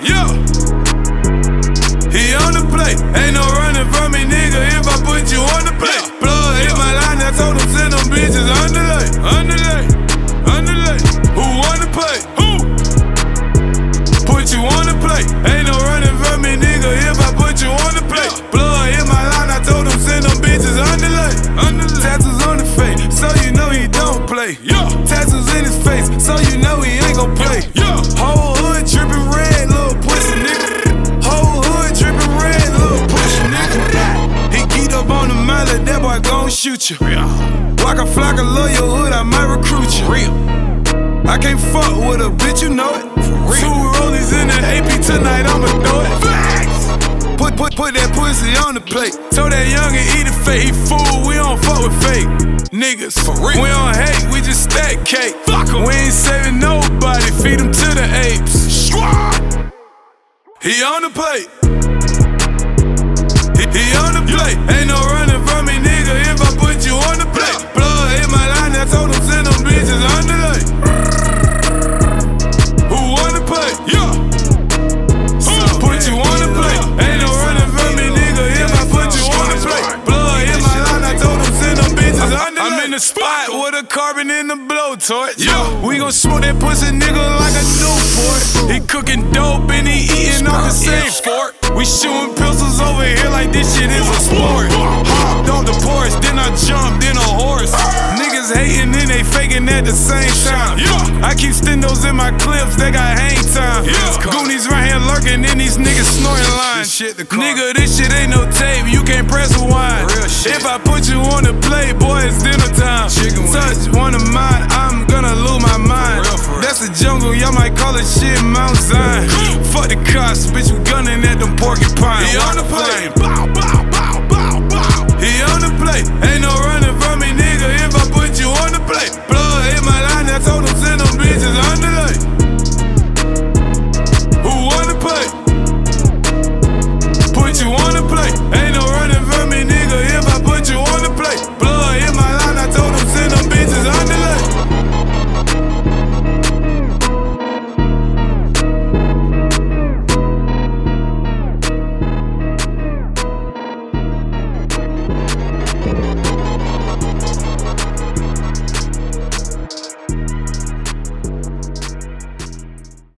Yeah. He on the plate. Ain't no running from me, nigga, if I put you on the plate. Blood hit my line, I told him send them bitches underlay. Who on the plate? Who? Put you on the plate. Ain't no running from me, nigga, if I put you on the plate. Blood hit my line, I told him send them bitches underlay. Tattoos on the face, so you know he don't play. Tattoos in his face, so you know he ain't gon' play. Whole hood drippin' red, little pussy nigga. Whole hood drippin' red, little pussy nigga. He geeked up on the mallet, that boy gon' shoot you. Walk a flock, I love your hood, I might recruit you. I can't fuck with a bitch, you know it. 2 rollies in the AP tonight, I'ma throw it. Put that pussy on the plate. Told that youngin' eat it fake. He fool, we don't fuck with fake niggas. For real. We don't hate, we just stack cake. Fuck 'em. We ain't saving nobody, feed them to the apes. He on the plate. He on the plate. Ain't no running from me, nigga, if I put you on the plate. Blood hit my line, I told him send them bitches underlay. Who on the plate? Put you on the plate. Ain't no running from me, nigga, if I put you on the plate. Blood hit my line, I told him send them bitches underlay. I'm in the spot with a carbon in the blowtorch. We gon' smoke that pussy nigga like a Newport. He cooking dope and he eating off the same fork. We shooting pistols over here like this shit is a sport. Hopped off the porch, then I jumped in a horse. Niggas hating and they faking at the same time. I keep stendos in my clips, they got hang time. Goonies right here lurking and these niggas snoring lines. Nigga, this shit ain't no tape, you can't press rewind. If I put you on the plate, boy, it's dinner time. Touch one of mine, I'm gonna lose my mind. That's the jungle, y'all might call it shit Mount Zion. Fuck the cops, bitch, you gunning at them porcupines. He on the plane.